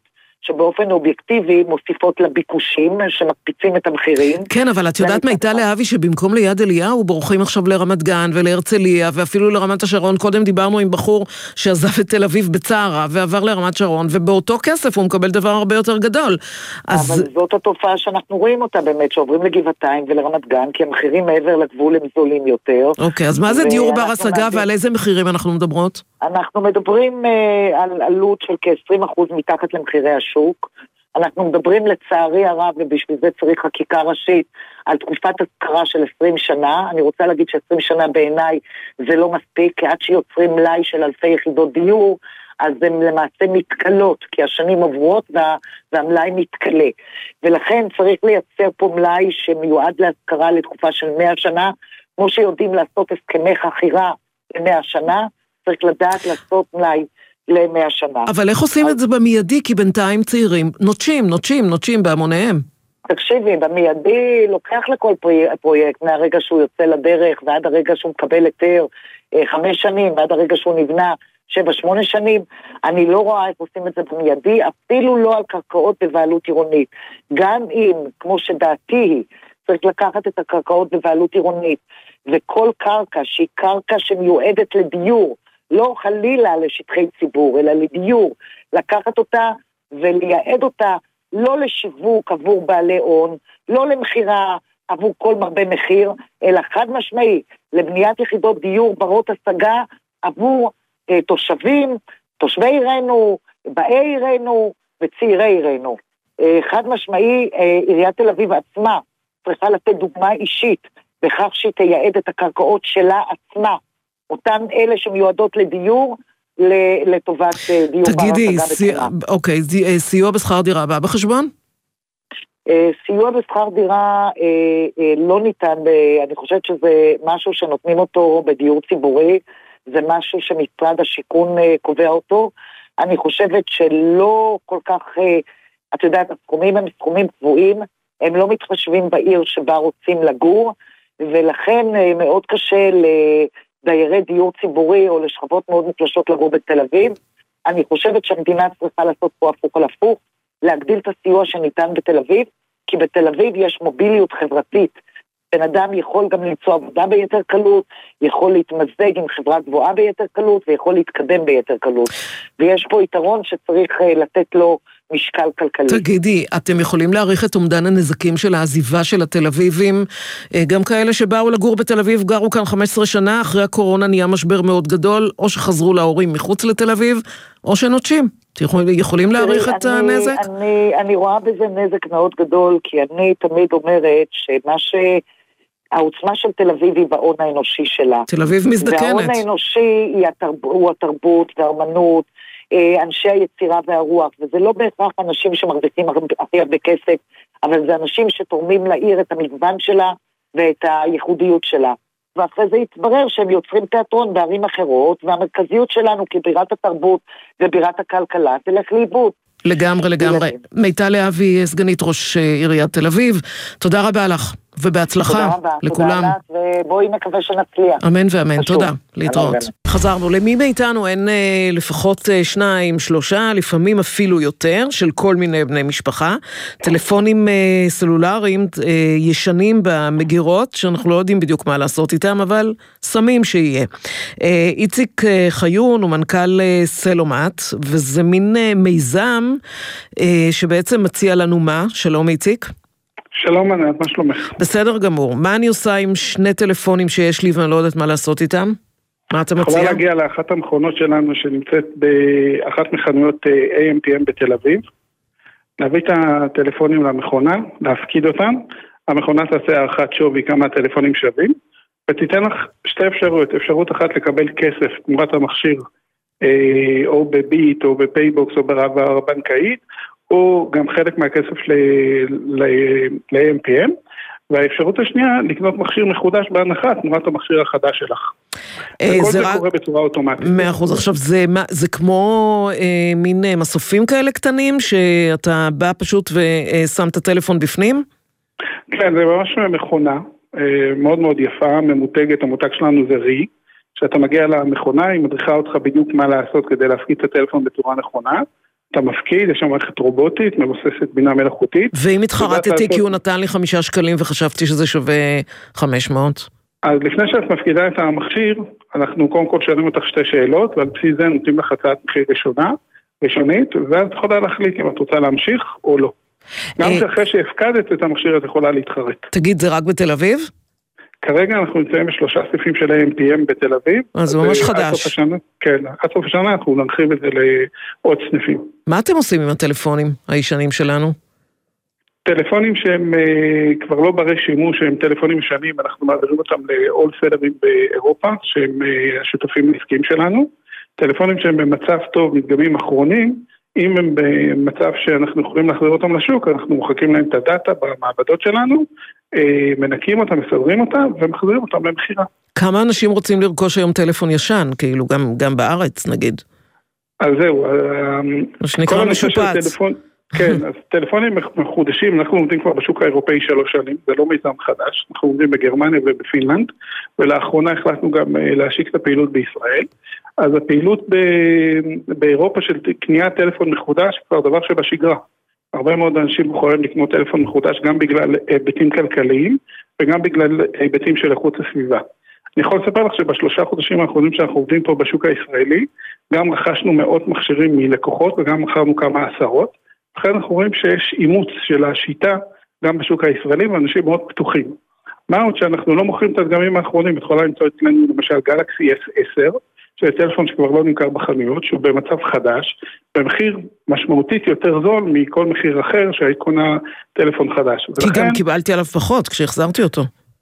[SPEAKER 12] שבאופן אובייקטיבי מוסיפות לביקושים שמקפיצים את המחירים.
[SPEAKER 1] כן, אבל את יודעת מיטל להבי שבמקום ליד אליהו בורחים עכשיו לרמת גן ולהרצליה ואפילו לרמת השרון. קודם דיברנו עם בחור שעזב את תל אביב בצערה ועבר לרמת שרון, ובאותו כסף הוא מקבל דבר הרבה יותר גדול. אז...
[SPEAKER 12] אבל זאת התופעה שאנחנו רואים אותה באמת, שעוברים לגבעתיים ולרמת גן, כי המחירים מעבר לגבול הם זולים יותר.
[SPEAKER 1] אוקיי, אז מה זה דיור בר השגה ועל איזה מחירים אנחנו מדברות?
[SPEAKER 12] אנחנו מדברים uh, על עלות של כ-עשרים אחוז מתחת למחירי השוק. אנחנו מדברים לצערי הרב, ובשביל זה צריך חקיקה ראשית, על תקופת השכרה של עשרים שנה. אני רוצה להגיד ש-עשרים שנה בעיניי זה לא מספיק, כי עד שיוצרים מלאי של אלפי יחידות דיור, אז הן למעשה מתקלות, כי השנים עוברות וה, והמלאי מתקלה. ולכן צריך לייצר פה מלאי שמיועד להשכרה לתקופה של מאה שנה, כמו שיודעים לעשות הסכמי חכירה ל-מאה שנה, צריך לדעת לעשות מלאי ל-מאה שנה.
[SPEAKER 1] אבל איך עושים את זה במיידי? כי בינתיים צעירים נוטשים, נוטשים, נוטשים בהמוניהם.
[SPEAKER 12] תקשיבי, במיידי לוקח לכל פרויקט, מהרגע שהוא יוצא לדרך ועד הרגע שהוא מקבל היתר חמש שנים, ועד הרגע שהוא נבנה שבע, שמונה שנים. אני לא רואה איך עושים את זה במיידי, אפילו לא על קרקעות בבעלות עירונית. גם אם, כמו שדעתי היא, צריך לקחת את הקרקעות בבעלות עירונית, וכל קרקע שהיא קרקע שמיועדת לדיור, לא חלילה לשטחי ציבור, אלא לדיור, לקחת אותה ולייעד אותה לא לשיווק עבור בעלי הון, לא למחירה עבור כל מרבה מחיר, אלא חד משמעי, לבניית יחידות דיור ברות השגה עבור אה, תושבים, תושבי עירנו, באי עירנו וצעירי עירנו. אה, חד משמעי, אה, עיריית תל אביב עצמה צריכה לתת דוגמה אישית בכך שהיא תייעד את הקרקעות שלה עצמה, אותן אלה שמיועדות לדיור, לטובת דיור בר השגה.
[SPEAKER 1] תגידי, אוקיי, סיוע בשכר דירה בא בחשבון?
[SPEAKER 12] סיוע בשכר דירה לא ניתן, אני חושבת שזה משהו שנותנים אותו בדיור ציבורי, זה משהו שמשרד השיכון קובע אותו. אני חושבת שלא כל כך, את יודעת, הסכומים הם סכומים קבועים, הם לא מתחשבים בעיר שבה רוצים לגור, ולכן מאוד קשה לדיירי דיור ציבורי או לשכבות מאוד מוחלשות לגור בתל אביב. אני חושבת שהמדינה צריכה לעשות פה הפוך על הפוך, להגדיל את הסיוע שניתן בתל אביב, כי בתל אביב יש מוביליות חברתית. בן אדם יכול גם למצוא עבודה ביתר קלות, יכול להתמזג עם חברה גבוהה ביתר קלות, ויכול להתקדם ביתר קלות. ויש פה יתרון שצריך לתת לו משקל כלכלי.
[SPEAKER 1] תגידי, אתם יכולים להעריך את אומדן הנזקים של העזיבה של התל אביבים? גם כאלה שבאו לגור בתל אביב, גרו כאן חמש עשרה שנה, אחרי הקורונה נהיה משבר מאוד גדול, או שחזרו להורים מחוץ לתל אביב, או שנוטשים. יכולים להעריך את הנזק?
[SPEAKER 12] אני, אני רואה בזה נזק מאוד גדול, כי אני תמיד אומרת שמה ש... העוצמה של תל אביב היא בהון האנושי שלה.
[SPEAKER 1] תל אביב מזדקנת.
[SPEAKER 12] וההון האנושי היא התרב... הוא התרבות והאמנות, אנשי היצירה והרוח, וזה לא בהכרח אנשים שמרוויחים הכי הרבה כסף, אבל זה אנשים שתורמים לעיר את המגוון שלה ואת הייחודיות שלה. ואחרי זה יתברר שהם יוצרים תיאטרון בערים אחרות, והמרכזיות שלנו כבירת התרבות ובירת הכלכלה תלך לאיבוד.
[SPEAKER 1] לגמרי, לגמרי. מיטל להבי, סגנית ראש עיריית תל אביב, תודה רבה לך, ובהצלחה לכולם.
[SPEAKER 12] תודה רבה, ובואי נקווה שנצליח.
[SPEAKER 1] אמן ואמן, תודה, להתראות. חזרנו, למי מאיתנו אין אה, לפחות אה, שניים, שלושה, לפעמים אפילו יותר, של כל מיני בני משפחה, טלפונים אה, סלולריים אה, ישנים במגירות, שאנחנו לא יודעים בדיוק מה לעשות איתם, אבל שמים שיהיה. אה, איציק אה, חיון הוא מנכ"ל אה, סלומט, וזה מין אה, מיזם אה, שבעצם מציע לנו מה? שלום איציק.
[SPEAKER 11] שלום ענת, מה שלומך?
[SPEAKER 1] בסדר גמור. מה אני עושה עם שני טלפונים שיש לי ואני לא יודעת מה לעשות איתם? מה אתה מציע?
[SPEAKER 11] יכולה להגיע לאחת המכונות שלנו שנמצאת באחת מחנויות איי אם פי אם בתל אביב, להביא את הטלפונים למכונה, להפקיד אותם, המכונה תעשה הערכת שווי כמה הטלפונים שווים, ותיתן לך שתי אפשרויות, אפשרות אחת לקבל כסף תמורת המכשיר, או בביט או בפייבוקס או ברבה בנקאית, או גם חלק מהכסף ל-איי אם פי אם, והאפשרות השנייה, לקנות מכשיר מחודש בהנחה, תמורת המכשיר החדש שלך. וכל זה קורה בצורה אוטומטית.
[SPEAKER 1] מאה אחוז, עכשיו זה כמו מין מסופים כאלה קטנים, שאתה בא פשוט ושם את הטלפון בפנים?
[SPEAKER 11] כן, זה ממש מכונה, מאוד מאוד יפה, ממותגת, המותג שלנו זה רי, שאתה מגיע למכונה, היא מדריכה אותך בדיוק מה לעשות כדי להפקיד את הטלפון בצורה נכונה, אתה מפקיד, יש שם מערכת רובוטית, מבוססת בינה מלאכותית.
[SPEAKER 1] ואם התחרטתי כי הוא נתן לי חמישה שקלים וחשבתי שזה שווה חמש מאות?
[SPEAKER 11] אז לפני שאת מפקידה את המכשיר, אנחנו קודם כל שואלים אותך שתי שאלות, ועל בסיס זה נותנים לך הצעת מחיר ראשונה, ראשונית, ואז את יכולה להחליט אם את רוצה להמשיך או לא. גם שאחרי שהפקדת את המכשיר את יכולה להתחרט.
[SPEAKER 1] תגיד, זה רק בתל אביב?
[SPEAKER 11] כרגע אנחנו נמצאים בשלושה סניפים של איי אם פי אם בתל אביב.
[SPEAKER 1] אז זה ממש חדש.
[SPEAKER 11] כן, עד סוף השנה אנחנו נרחיב את זה לעוד סניפים.
[SPEAKER 1] מה אתם עושים עם הטלפונים הישנים שלנו?
[SPEAKER 11] טלפונים שהם uh, כבר לא ברי שימוש, שהם טלפונים ישנים, אנחנו מעבירים אותם לאולסלרים באירופה, שהם uh, השותפים העסקיים שלנו. טלפונים שהם במצב טוב, מדגמים אחרונים, אם הם במצב שאנחנו יכולים להחזיר אותם לשוק, אנחנו מוחקים להם את הדאטה במעבדות שלנו, uh, מנקים אותם, מסדרים אותם, ומחזירים אותם למחירה.
[SPEAKER 1] כמה אנשים רוצים לרכוש היום טלפון ישן, כאילו גם, גם בארץ נגיד?
[SPEAKER 11] אז זהו.
[SPEAKER 1] שנקרא משופץ.
[SPEAKER 11] כן, אז טלפונים מחודשים, אנחנו עומדים כבר בשוק האירופאי שלוש שנים, זה לא מיזם חדש, אנחנו עומדים בגרמניה ובפינלנד, ולאחרונה החלטנו גם להשיק את הפעילות בישראל. אז הפעילות באירופה של קניית טלפון מחודש, כבר דבר שבשגרה. הרבה מאוד אנשים בוחרים לקנות טלפון מחודש, גם בגלל היבטים כלכליים, וגם בגלל היבטים של איכות הסביבה. אני יכול לספר לך שבשלושה חודשים האחרונים שאנחנו עובדים פה בשוק הישראלי, גם רכשנו מאות מכשירים מלקוחות, וגם מכרנו כמה עשרות. לכן אנחנו רואים שיש אימוץ של השיטה גם בשוק הישראלי, ואנשים מאוד פתוחים. מה עוד שאנחנו לא מוכרים את הדגמים האחרונים, את יכולה למצוא אצלנו למשל גלקסי אס עשר, שזה טלפון שכבר לא נמכר בחנויות, שהוא במצב חדש, במחיר משמעותית יותר זול מכל מחיר אחר שהקונה טלפון חדש.
[SPEAKER 1] כי ולכן, גם קיבלתי עליו פחות כשהחזרתי אותו.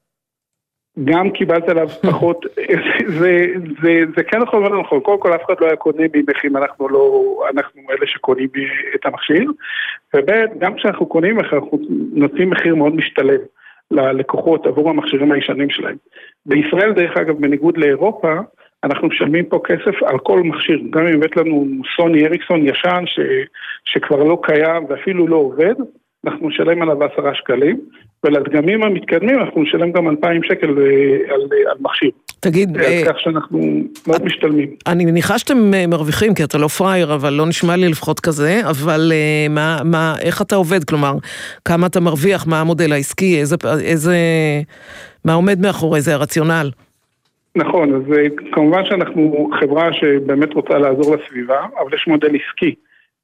[SPEAKER 11] גם קיבלת עליו פחות, זה, זה, זה כן יכול להיות נכון, קודם כל אף אחד לא היה קונה ממך אם אנחנו לא, אנחנו אלה שקונים את המכשיר, ובית, גם כשאנחנו קונים מחיר, אנחנו נותנים מחיר מאוד משתלם ללקוחות עבור המכשירים הישנים שלהם. בישראל דרך אגב, בניגוד לאירופה, אנחנו משלמים פה כסף על כל מכשיר, גם אם הבאת לנו סוני אריקסון ישן ש, שכבר לא קיים ואפילו לא עובד, אנחנו נשלם עליו עשרה שקלים, ולדגמים המתקדמים אנחנו נשלם גם אלפיים שקל על, על מכשיר.
[SPEAKER 1] תגיד,
[SPEAKER 11] כך שאנחנו מאוד משתלמים.
[SPEAKER 1] אני מניחה שאתם מרוויחים, כי אתה לא פרייר, אבל לא נשמע לי לפחות כזה, אבל מה, מה, איך אתה עובד? כלומר, כמה אתה מרוויח, מה המודל העסקי, איזה, איזה, מה עומד מאחורי זה, הרציונל?
[SPEAKER 11] נכון, אז כמובן שאנחנו חברה שבאמת רוצה לעזור לסביבה, אבל יש מודל עסקי.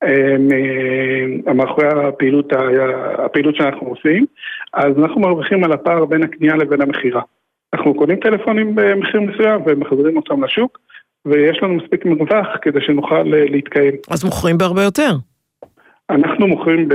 [SPEAKER 11] מאחורי הפעילות, הפעילות שאנחנו עושים, אז אנחנו מרוויחים על הפער בין הקנייה לבין המחירה. אנחנו קונים טלפונים במחיר מסוים ומחזירים אותם לשוק, ויש לנו מספיק מרווח כדי שנוכל להתקיים.
[SPEAKER 1] אז מוכרים בהרבה יותר?
[SPEAKER 11] אנחנו מוכרים ב...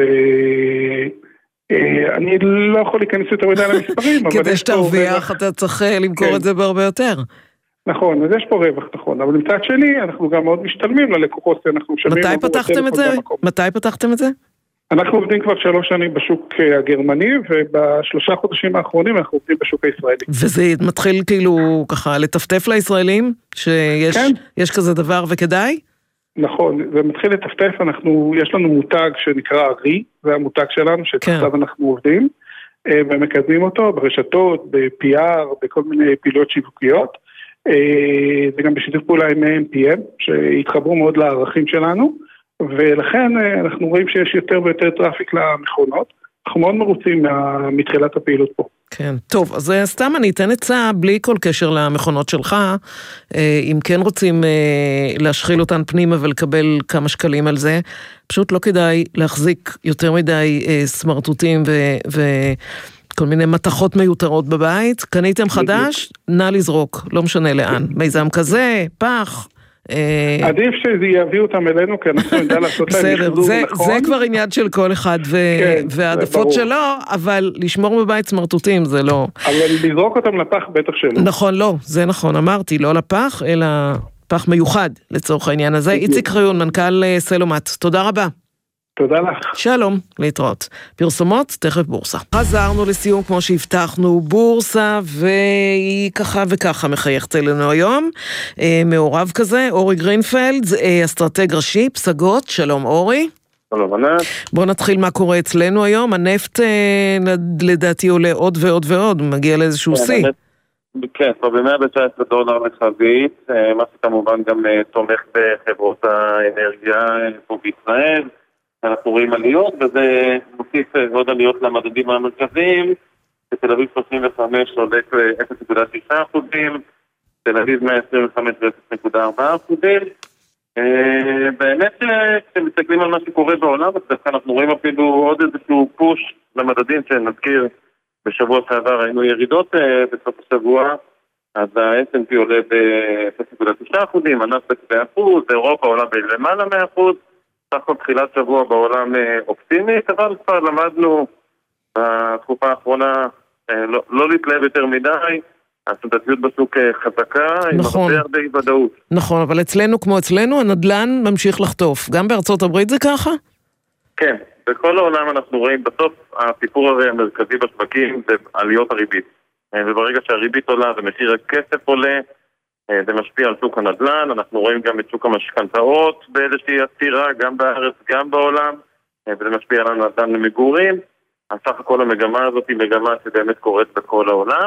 [SPEAKER 11] אני לא יכול להיכנס יותר מדי למספרים,
[SPEAKER 1] כדי שתרוויח אתה צריך למכור את זה בהרבה יותר.
[SPEAKER 11] נכון, אז יש פה רווח, נכון, אבל מצד שני, אנחנו גם מאוד משתלמים ללקוחות, אנחנו משלמים...
[SPEAKER 1] מתי פתחתם את זה? מתי פתחתם את זה?
[SPEAKER 11] אנחנו עובדים כבר שלוש שנים בשוק הגרמני, ובשלושה חודשים האחרונים אנחנו עובדים בשוק הישראלי.
[SPEAKER 1] וזה מתחיל כאילו ככה לטפטף לישראלים, שיש כן. יש כזה דבר וכדאי?
[SPEAKER 11] נכון, זה מתחיל לטפטף, אנחנו, יש לנו מותג שנקרא רי, זה המותג שלנו, שתחתיו כן. אנחנו עובדים, ומקדמים אותו ברשתות, ב-פי אר, בכל מיני פעילויות שיווקיות, זה גם בשיתוף פעולה עם איי אם פי אם, שהתחברו מאוד לערכים שלנו, ולכן אנחנו רואים שיש יותר ויותר טראפיק למכונות, אנחנו מאוד מרוצים מתחילת הפעילות פה.
[SPEAKER 1] כן, טוב, אז סתם אני אתן עצה בלי כל קשר למכונות שלך, אם כן רוצים להשחיל אותן פנימה ולקבל כמה שקלים על זה, פשוט לא כדאי להחזיק יותר מדי סמרטוטים ו... ו... כל מיני מתחות מיותרות בבית, קניתם חדש, נא לזרוק, לא משנה לאן. מיזם כזה, פח.
[SPEAKER 11] עדיף שזה יביא אותם אלינו, כי אנחנו נדע לעשות להם מחזור נכון.
[SPEAKER 1] זה כבר עניין של כל אחד והעדפות שלו, אבל לשמור בבית סמרטוטים זה לא...
[SPEAKER 11] אבל לזרוק אותם לפח בטח שלא.
[SPEAKER 1] נכון, לא, זה נכון, אמרתי, לא לפח, אלא פח מיוחד לצורך העניין הזה. איציק חיון, מנכ"ל סלומט, תודה רבה.
[SPEAKER 11] תודה לך.
[SPEAKER 1] שלום, להתראות. פרסומות, תכף בורסה. חזרנו לסיום כמו שהבטחנו, בורסה, והיא ככה וככה מחייכת אלינו היום. אה, מעורב כזה, אורי גרינפלד, אה, אסטרטג ראשי, פסגות, שלום אורי.
[SPEAKER 13] שלום ענת.
[SPEAKER 1] בוא נתחיל מה קורה אצלנו היום, הנפט אה, לדעתי עולה עוד ועוד ועוד, מגיע לאיזשהו
[SPEAKER 13] כן,
[SPEAKER 1] סי.
[SPEAKER 13] הנפט, כן, כבר ב-מאה תשע עשרה דולר לחבית, מה שכמובן גם תומך בחברות האנרגיה פה בישראל. אנחנו רואים עליות, וזה מוסיף עוד עליות למדדים המרכזיים. בתל אביב שלושים וחמש עולה אפס נקודה שישה אחוזים, תל אביב מאה עשרים וחמש ו-אפס נקודה ארבע אחוזים. באמת כשמסתכלים על מה שקורה בעולם, אנחנו רואים אפילו עוד איזשהו פוש למדדים שנזכיר בשבוע שעבר, היינו ירידות בסוף השבוע, אז ה-אס אנד פי עולה ב-אפס נקודה תשע אחוזים, הנאסד"ק באחוז, אירופה עולה בלמעלה מאחוז, סך הכל תחילת שבוע בעולם אופטימית, אבל כבר למדנו בתקופה האחרונה לא, לא להתלהב יותר מדי, התנודתיות בשוק חזקה,
[SPEAKER 1] נכון.
[SPEAKER 13] עם הרבה הרבה ודאות.
[SPEAKER 1] נכון, אבל אצלנו כמו אצלנו, הנדל"ן ממשיך לחטוף. גם בארצות הברית זה ככה?
[SPEAKER 13] כן, בכל העולם אנחנו רואים, בסוף הסיפור הרי המרכזי בשווקים זה עליות הריבית. וברגע שהריבית עולה ומחיר הכסף עולה, זה משפיע על שוק הנדל"ן. אנחנו רואים גם את שוק המשכנתאות באיזושהי עצירה, גם בארץ, גם בעולם, וזה משפיע על הנדל"ן למגורים. הסך הכל המגמה הזאת היא מגמה שבאמת קורית בכל העולם.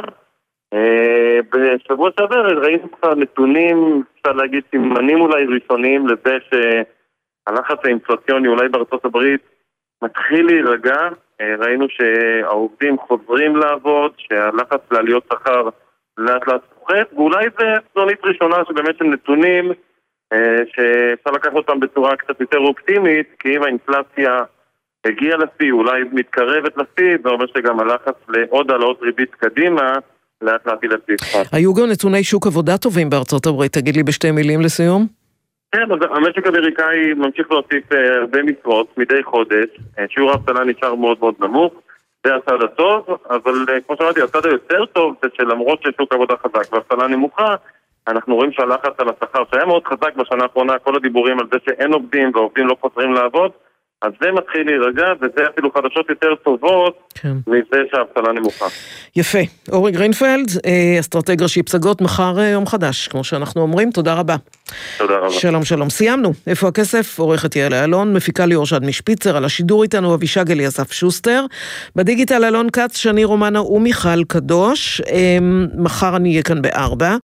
[SPEAKER 13] בשבוע שעבר ראינו כבר נתונים, אפשר להגיד סימנים אולי ראשונים לזה שהלחץ האינפלציוני אולי בארצות הברית מתחיל להירגע. ראינו שהעובדים חוזרים לעבוד, שהלחץ לעליות שכר לאט לאט פוחת, ואולי זה סנונית ראשונה שבאמת הם נתונים שאפשר לקחת אותם בצורה קצת יותר אופטימית, כי אם האינפלציה הגיעה לשיא, אולי מתקרבת לשיא, זה אומר שגם הלחץ לעוד העלאות ריבית קדימה לאט לאט ילך.
[SPEAKER 1] היו גם נתוני שוק עבודה טובים בארצות הברית, תגיד לי בשתי מילים לסיום.
[SPEAKER 13] כן, אז המשק האמריקאי ממשיך להוסיף הרבה משרות מדי חודש, שיעור האבטלה נשאר מאוד מאוד נמוך, זה הצד הטוב, אבל כמו שאמרתי, הצד היותר טוב זה שלמרות ששוק עבודה חזק והאבטלה נמוכה, אנחנו רואים שהלחץ על השכר שהיה מאוד חזק בשנה האחרונה, כל הדיבורים על זה שאין עובדים והעובדים לא חוזרים לעבוד, אז זה מתחיל להירגע, וזה אפילו חדשות יותר טובות, כן. מזה שהאבטלה נמוכה.
[SPEAKER 1] יפה. אורי גרינפלד, אסטרטג ראשי פסגות, מחר יום חדש, כמו שאנחנו אומרים, תודה רבה.
[SPEAKER 13] תודה רבה.
[SPEAKER 1] שלום שלום. סיימנו. איפה הכסף? עורכת יעל אלון, מפיקה ליאור שד משפיצר, על השידור איתנו אבישג אליסף שוסטר, בדיגיטל אלון קץ, שני רומנה ומיכל קדוש. מחר אני אהיה כאן בארבע.